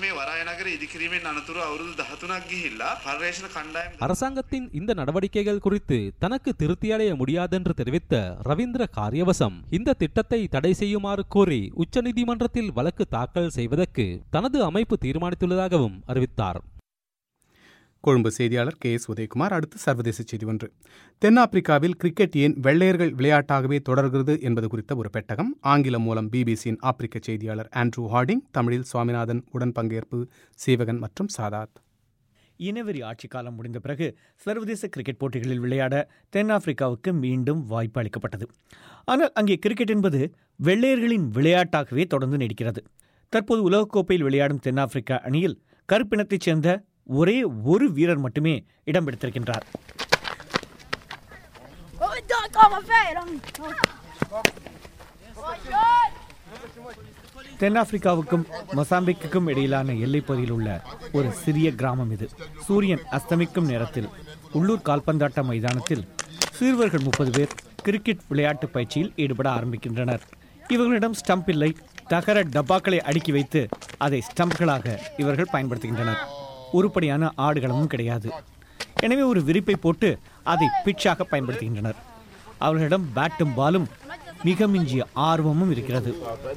அரசாங்கத்தின் இந்த நடவடிக்கைகள் குறித்து தனக்கு திருப்தியடைய முடியாதென்று தெரிவித்த ரவீந்திர காரியவசம் இந்த திட்டத்தை தடை செய்யுமாறு கோரி உச்சநீதிமன்றத்தில் வழக்கு தாக்கல் செய்வதற்கு தனது அமைப்பு தீர்மானித்துள்ளதாகவும் அறிவித்தார். கொழும்பு செய்தியாளர் கே எஸ் உதயகுமார். அடுத்து சர்வதேச செய்தி ஒன்று. தென்னாப்பிரிக்காவில் கிரிக்கெட் ஏன் வெள்ளையர்கள் விளையாட்டாகவே தொடர்கிறது என்பது குறித்த ஒரு பெட்டகம். ஆங்கிலம் மூலம் பிபிசியின் ஆப்பிரிக்க செய்தியாளர் ஆண்ட்ரூ ஹார்டிங், தமிழில் சுவாமிநாதன், உடன் பங்கேற்பு சீவகன் மற்றும் சாதாத். இனவெறி ஆட்சி காலம் முடிந்த பிறகு சர்வதேச கிரிக்கெட் போட்டிகளில் விளையாட தென்னாப்பிரிக்காவுக்கு மீண்டும் வாய்ப்பு அளிக்கப்பட்டது. ஆனால் அங்கே கிரிக்கெட் என்பது வெள்ளையர்களின் விளையாட்டாகவே தொடர்ந்து நீடிக்கிறது. தற்போது உலகக்கோப்பையில் விளையாடும் தென்னாப்பிரிக்கா அணியில் கருப்பினத்தைச் சேர்ந்த ஒரே ஒரு வீரர் மட்டுமே இடம் பிடித்திருக்கின்றார். தென்னாப்பிரிக்காவுக்கும் மொசாம்பிக்குக்கும் இடையிலான எல்லைப்பகுதியில் உள்ள ஒரு சிறிய கிராமம் இது. சூரியன் அஸ்தமிக்கும் நேரத்தில் உள்ளூர் கால்பந்தாட்ட மைதானத்தில் சிறுவர்கள் முப்பது பேர் கிரிக்கெட் விளையாட்டு பயிற்சியில் ஈடுபட ஆரம்பிக்கின்றனர். இவர்களிடம் ஸ்டம்ப் இல்லை. தகர டப்பாக்களை அடுக்கி வைத்து அதை ஸ்டம்ப்களாக இவர்கள் பயன்படுத்துகின்றனர். உருப்படியான ஆடுகளமும் கிடையாது. எனவே ஒரு விரிப்பை போட்டு அதை பிட்சாக பயன்படுத்துகின்றனர். அவர்களிடம் பேட்டும் பாலும் மிக மிஞ்சிய ஆர்வமும் இருக்கிறது.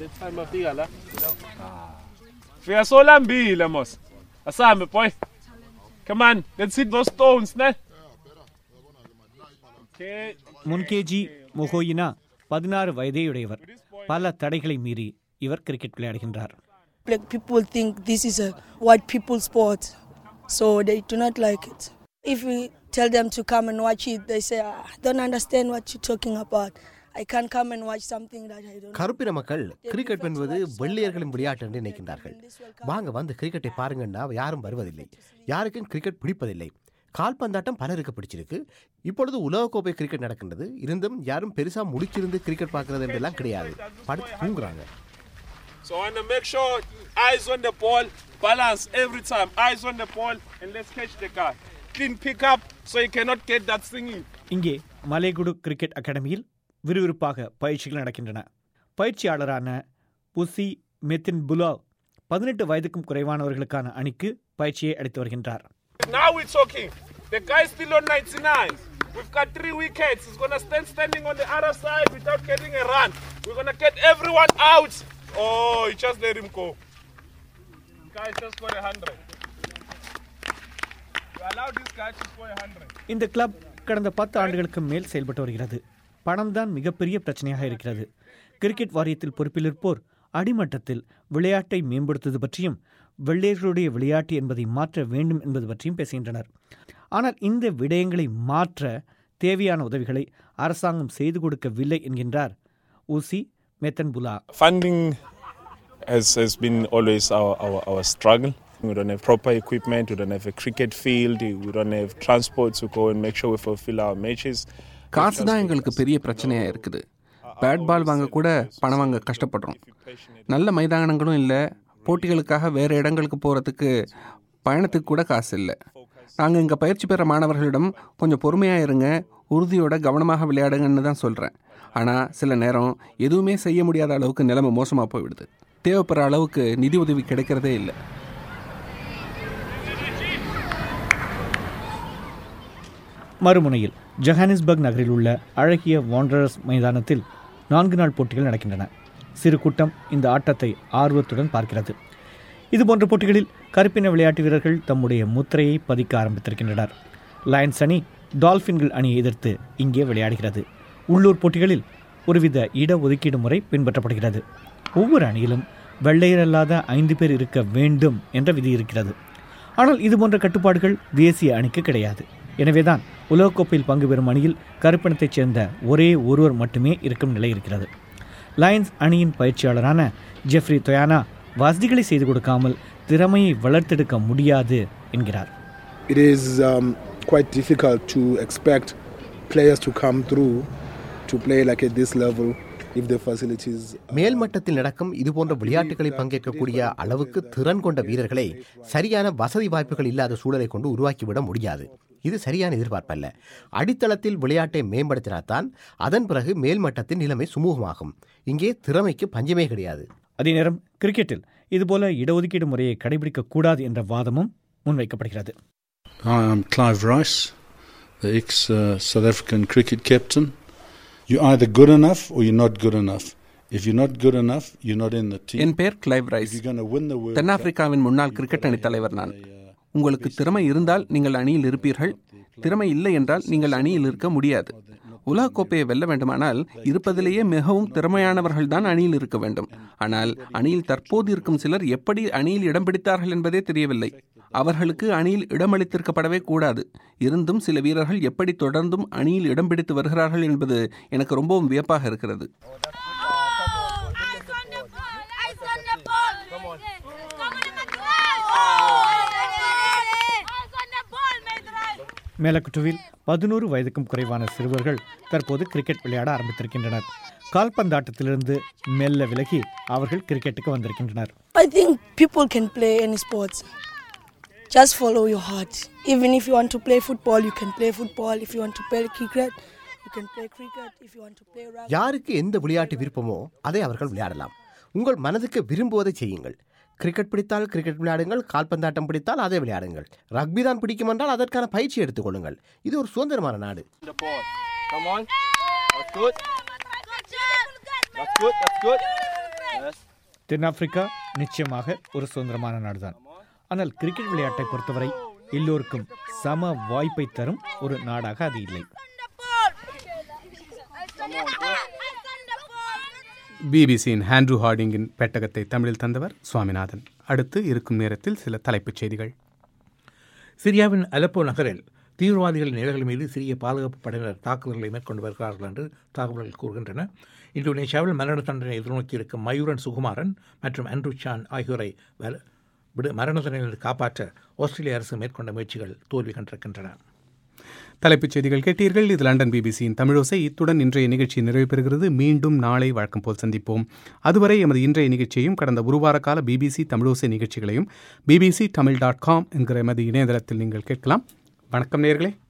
முன்கேஜி மொஹோயினா பதினாறு வயதையுடையவர். பல தடைகளை மீறி இவர் கிரிக்கெட் விளையாடுகின்றார். Black people think this is a white people sport, so they do not like it. If we tell them to come and watch it, they say, I don't understand what you're talking about. I can't come and watch something that I don't. கருப்பின மக்கள் கிரிக்கெட் என்பது வெள்ளையர்களின் விளையாட்டு என்று நினைக்கின்றார்கள். வாங்க வந்து கிரிக்கெட்டை பாருங்கன்னா யாரும் வருவதில்லை. யாருக்கும் கிரிக்கெட் பிடிப்பதில்லை. கால்பந்தாட்டம் பலருக்கு பிடிச்சிருக்கு. இப்பொழுது உலகக்கோப்பை கிரிக்கெட் நடக்கின்றது. இருந்தும் யாரும் பெருசா முடிச்சிருந்து கிரிக்கெட் பார்க்கறது என்றெல்லாம் கிடையாது. படுத்து தூங்குறாங்க. So I want to make sure eyes on the ball, balance every time, eyes on the ball, and let's catch the guy. Clean pick up so you cannot get that singing. இங்கே மலேகுடு கிரிக்கெட் அகாடமியில் விறுவிறுப்பாக பயிற்சிகள் நடக்கின்றன. பயிற்சியாளரான புசி மெத்தின் புலா பதினெட்டு வயதுக்கும் குறைவானவர்களுக்கான அணிக்கு பயிற்சியை அளித்து வருகின்றார். Now we're talking. The guy is still on ninety-nine. We've got three wickets. He's going to stand standing on the other side without getting a run. We're going to get everyone out. Oh, you just let him go. Guy just got a hundred. You allow this guy to score a hundred. இந்த கிளப் கடந்த பத்து ஆண்டுகளுக்கு மேல் செயல்பட்டு வருகிறது. பணம்தான் மிகப்பெரிய பிரச்சனையாக இருக்கிறது. கிரிக்கெட் வாரியத்தில் பொறுப்பில் இருப்போர் அடிமட்டத்தில் விளையாட்டை மேம்படுத்துவது பற்றியும் வெள்ளையர்களுடைய விளையாட்டு என்பதை மாற்ற வேண்டும் என்பது பற்றியும் பேசுகின்றனர். ஆனால் இந்த விடயங்களை மாற்ற தேவையான உதவிகளை அரசாங்கம் செய்து கொடுக்கவில்லை என்கின்றார் ஊசி மெத்தன்புலா. Funding has, has been always our, our, our struggle. We don't have proper equipment, we don't have a cricket field, we don't have transport to go and make sure we fulfill our matches. காசு தான் எங்களுக்கு பெரிய பிரச்சனையாக இருக்குது. பேட் பால் வாங்க கூட பணம் வாங்க கஷ்டப்படுறோம். நல்ல மைதானங்களும் இல்லை. போட்டிகளுக்காக வேறு இடங்களுக்கு போகிறதுக்கு பயணத்துக்கு கூட காசு இல்லை. நாங்கள் இங்கே பயிற்சி பெற மாணவர்களிடம் கொஞ்சம் பொறுமையாக இருங்க, உறுதியோட கவனமாக விளையாடுங்கன்னு தான் சொல்கிறேன். ஆனால் சில நேரம் எதுவுமே செய்ய முடியாத அளவுக்கு நிலைமை மோசமாக போய்விடுது. தேவைப்படுற அளவுக்கு நிதி உதவி கிடைக்கிறதே இல்லை. மறுமுனையில் ஜொஹானிஸ்பர்க் நகரில் உள்ள அழகிய வாண்டரர்ஸ் மைதானத்தில் நான்கு நாள் போட்டிகள் நடக்கின்றன. சிறு கூட்டம் இந்த ஆட்டத்தை ஆர்வத்துடன் பார்க்கிறது. இதுபோன்ற போட்டிகளில் கருப்பின விளையாட்டு வீரர்கள் தம்முடைய முத்திரையை பதிக்க ஆரம்பித்திருக்கின்றனர். லயன்ஸ் அணி டால்ஃபின்கள் அணியை எதிர்த்து இங்கே விளையாடுகிறது. உள்ளூர் போட்டிகளில் ஒருவித இடஒதுக்கீடு முறை பின்பற்றப்படுகிறது. ஒவ்வொரு அணியிலும் வெள்ளையரல்லாத ஐந்து பேர் இருக்க வேண்டும் என்ற விதி இருக்கிறது. ஆனால் இதுபோன்ற கட்டுப்பாடுகள் தேசிய அணிக்கு கிடையாது. எனவேதான் உலகக்கோப்பையில் பங்கு பெறும் அணியில் கருப்பினத்தைச் சேர்ந்த ஒரே ஒருவர் மட்டுமே இருக்கும் நிலை இருக்கிறது. லயன்ஸ் அணியின் பயிற்சியாளரான ஜெஃப்ரி தொயானா வசதிகளை செய்து கொடுக்காமல் திறமையை வளர்த்தெடுக்க முடியாது என்கிறார். It is um, quite difficult to expect players to come through to play like at this level if the facilities. மேல்மட்டத்தில் நடக்கும் இதுபோன்ற விளையாட்டுகளில் பங்கேற்கக்கூடிய அளவுக்கு திறன் கொண்ட வீரர்களை சரியான வசதி வாய்ப்புகள் இல்லாத சூழலை கொண்டு உருவாக்கிவிட முடியாது. இது சரியான எதிர்பார்ப்பல்ல. அடித்தளத்தில் விளையாட்டை மேம்படுத்தினால்தான் அதன் பிறகு மேல்மட்டத்தின் நிலைமை சுமூகமாகும். இங்கே திறமைக்கு பஞ்சமே கிடையாது. அதே நேரம் கிரிக்கெட்டில் இதுபோல இடஒதுக்கீடு முறையை கடைபிடிக்க கூடாது என்ற வாதமும் முன்வைக்கப்படுகிறது. Hi, I'm Clive Rice, the ex-South African cricket captain. You're either good enough or you're not good enough. If you're not good enough, you're not in the team. என் பெயர் கிளைவ் ரைஸ். தென்னாப்பிரிக்காவின் முன்னாள் கிரிக்கெட் அணி தலைவர் நான். உங்களுக்கு திறமை இருந்தால் நீங்கள் அணியில் இருப்பீர்கள். திறமை இல்லை என்றால் நீங்கள் அணியில் இருக்க முடியாது. உலகக்கோப்பையை வெல்ல வேண்டுமானால் இருப்பதிலேயே மிகவும் திறமையானவர்கள் தான் அணியில் இருக்க வேண்டும். ஆனால் அணியில் தற்போது இருக்கும் சிலர் எப்படி அணியில் இடம் பிடித்தார்கள் என்பதே தெரியவில்லை. அவர்களுக்கு அணியில் இடமளித்திருக்கப்படவே கூடாது. இருந்தும் சில வீரர்கள் எப்படி தொடர்ந்தும் அணியில் இடம் பிடித்து வருகிறார்கள் என்பது எனக்கு ரொம்பவும் வியப்பாக இருக்கிறது. மேலக்குட்டுவில் பதினோரு வயதுக்கும் குறைவான சிறுவர்கள் தற்போது கிரிக்கெட் விளையாட ஆரம்பித்திருக்கின்றனர். கால்பந்தாட்டத்திலிருந்து மெல்ல விலகி அவர்கள் கிரிக்கெட்டுக்கு வந்திருக்கின்றனர். I think people can play any sports. Just follow your heart. Even if you want to play football, you can play football. If you want to play cricket, you can play cricket. If you want to play rugby. யாருக்கு எந்த விளையாட்டு விருப்பமோ அதை அவர்கள் விளையாடலாம். உங்கள் மனதுக்கு விரும்புவதை செய்யுங்கள். கிரிக்கெட் பிடித்தால் கிரிக்கெட் விளையாடுங்கள், கால்பந்தாட்டம் பிடித்தால் அதை விளையாடுங்கள். ரக்பி தான் பிடிக்கும் என்றால் அதற்கான பயிற்சி எடுத்துக்கொள்ளுங்கள். இது ஒரு சுதந்திரமான நாடு. தென்னாப்பிரிக்கா நிச்சயமாக ஒரு சுதந்திரமான நாடுதான். ஆனால் கிரிக்கெட் விளையாட்டை பொறுத்தவரை எல்லோருக்கும் சம வாய்ப்பை தரும் ஒரு நாடாக அது இல்லை. பிபிசியின் ஹாண்ட்ரூ ஹார்டிங்கின் பெட்டகத்தை தமிழில் தந்தவர் சுவாமிநாதன். அடுத்து இருக்கும் நேரத்தில் சில தலைப்புச் செய்திகள். சிரியாவின் அலப்போ நகரில் தீவிரவாதிகளின் நிலைகள் மீது சிறிய பாதுகாப்பு படையினர் தாக்குதல்களை மேற்கொண்டு வருகிறார்கள் என்று தகவல்கள் கூறுகின்றன. இந்தோனேஷியாவில் மரண தண்டனை எதிர்நோக்கி இருக்கும் மயூரன் சுகுமாரன் மற்றும் அண்ட்ரூ சான் ஆகியோரை விடு மரண தண்டனையிலிருந்து காப்பாற்ற ஆஸ்திரேலிய அரசு மேற்கொண்ட முயற்சிகள் தோல்வி கண்டிருக்கின்றன. தலைப்புச் செய்திகள் கேட்டீர்கள். இது லண்டன் பிபிசியின் தமிழோசை. இத்துடன் இன்றைய நிகழ்ச்சி நிறைவு பெறுகிறது. மீண்டும் நாளை வழக்கம் போல் சந்திப்போம். அதுவரை எமது இன்றைய நிகழ்ச்சியையும் கடந்த ஒரு வார கால பிபிசி தமிழோசை நிகழ்ச்சிகளையும் பிபிசி தமிழ் டாட் காம் என்கிற எமது இணையதளத்தில் நீங்கள் கேட்கலாம். வணக்கம் நேயர்களே.